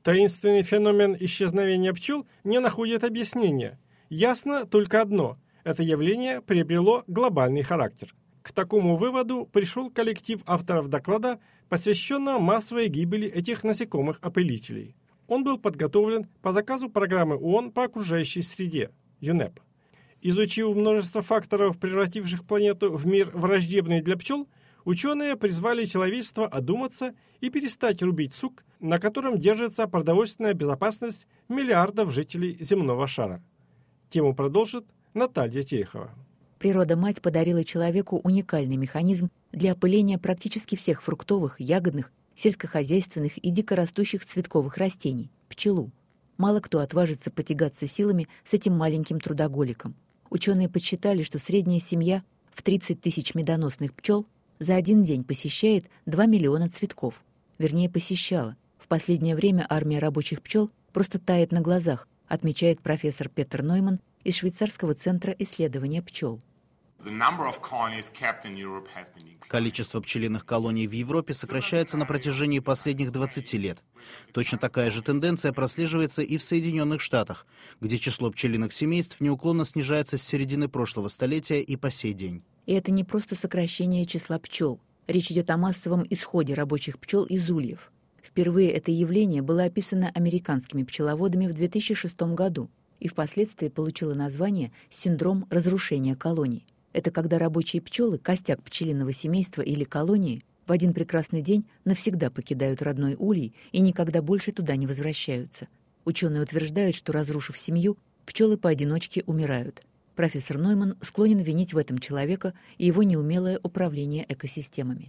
Таинственный феномен исчезновения пчел не находит объяснения. Ясно только одно – это явление приобрело глобальный характер. К такому выводу пришел коллектив авторов доклада, посвященного массовой гибели этих насекомых-опылителей. Он был подготовлен по заказу программы ООН по окружающей среде ЮНЕП. Изучив множество факторов, превративших планету в мир враждебный для пчел, ученые призвали человечество одуматься и перестать рубить сук, на котором держится продовольственная безопасность миллиардов жителей земного шара. Тему продолжит Наталья Терехова. Природа-мать подарила человеку уникальный механизм для опыления практически всех фруктовых, ягодных, сельскохозяйственных и дикорастущих цветковых растений – пчелу. Мало кто отважится потягаться силами с этим маленьким трудоголиком. Ученые подсчитали, что средняя семья в 30 тысяч медоносных пчел за один день посещает 2 миллиона цветков. Вернее, посещала. В последнее время армия рабочих пчел просто тает на глазах, отмечает профессор Петер Нойман из Швейцарского центра исследования пчел. Количество пчелиных колоний в Европе сокращается на протяжении последних 20 лет. Точно такая же тенденция прослеживается и в Соединенных Штатах, где число пчелиных семейств неуклонно снижается с середины прошлого столетия и по сей день. И это не просто сокращение числа пчел. Речь идет о массовом исходе рабочих пчел из ульев. Впервые это явление было описано американскими пчеловодами в 2006 году и впоследствии получило название «синдром разрушения колоний». Это когда рабочие пчелы, костяк пчелиного семейства или колонии, в один прекрасный день навсегда покидают родной улей и никогда больше туда не возвращаются. Ученые утверждают, что, разрушив семью, пчелы поодиночке умирают. Профессор Нойман склонен винить в этом человека и его неумелое управление экосистемами.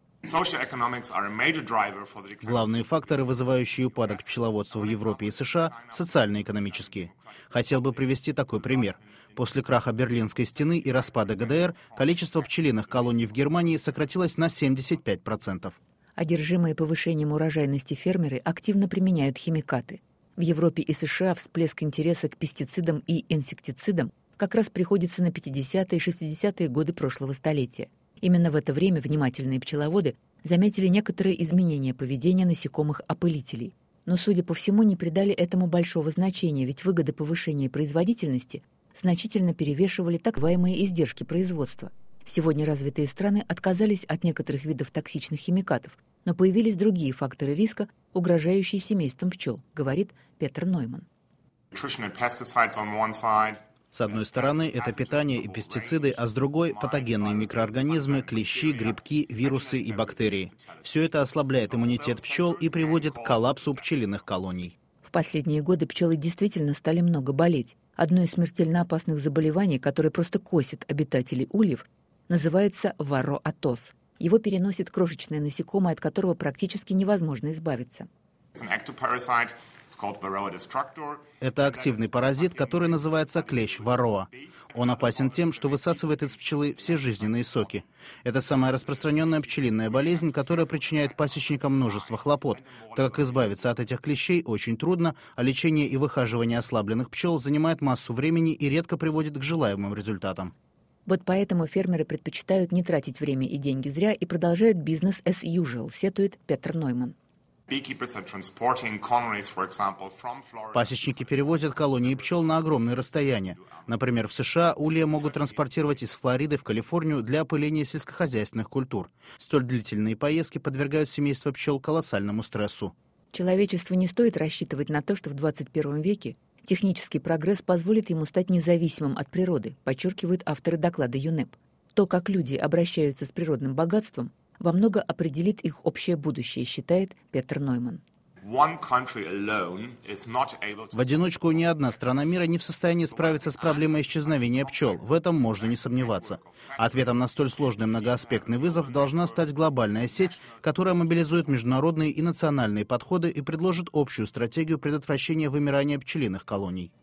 Главные факторы, вызывающие упадок пчеловодства в Европе и США, социально-экономические. Хотел бы привести такой пример. После краха Берлинской стены и распада ГДР количество пчелиных колоний в Германии сократилось на 75%. Одержимые повышением урожайности фермеры активно применяют химикаты. В Европе и США всплеск интереса к пестицидам и инсектицидам как раз приходится на 50-е и 60-е годы прошлого столетия. Именно в это время внимательные пчеловоды заметили некоторые изменения поведения насекомых-опылителей. Но, судя по всему, не придали этому большого значения, ведь выгоды повышения производительности значительно перевешивали так называемые издержки производства. Сегодня развитые страны отказались от некоторых видов токсичных химикатов, но появились другие факторы риска, угрожающие семействам пчел, говорит Петер Нойман. С одной стороны, это питание и пестициды, а с другой – патогенные микроорганизмы, клещи, грибки, вирусы и бактерии. Все это ослабляет иммунитет пчел и приводит к коллапсу пчелиных колоний. В последние годы пчелы действительно стали много болеть. Одно из смертельно опасных заболеваний, которое просто косит обитателей ульев, называется вароатоз. Его переносит крошечное насекомое, от которого практически невозможно избавиться. Это активный паразит, который называется клещ вароа. Он опасен тем, что высасывает из пчелы все жизненные соки. Это самая распространенная пчелиная болезнь, которая причиняет пасечникам множество хлопот, так как избавиться от этих клещей очень трудно, а лечение и выхаживание ослабленных пчел занимает массу времени и редко приводит к желаемым результатам. Вот поэтому фермеры предпочитают не тратить время и деньги зря и продолжают бизнес as usual, сетует Петер Нойман. Пасечники перевозят колонии пчел на огромные расстояния. Например, в США улья могут транспортировать из Флориды в Калифорнию для опыления сельскохозяйственных культур. Столь длительные поездки подвергают семейство пчел колоссальному стрессу. Человечеству не стоит рассчитывать на то, что в 21 веке технический прогресс позволит ему стать независимым от природы, подчеркивают авторы доклада ЮНЕП. То, как люди обращаются с природным богатством, во много определит их общее будущее, считает Петер Нойман. В одиночку ни одна страна мира не в состоянии справиться с проблемой исчезновения пчел. В этом можно не сомневаться. Ответом на столь сложный многоаспектный вызов должна стать глобальная сеть, которая мобилизует международные и национальные подходы и предложит общую стратегию предотвращения вымирания пчелиных колоний.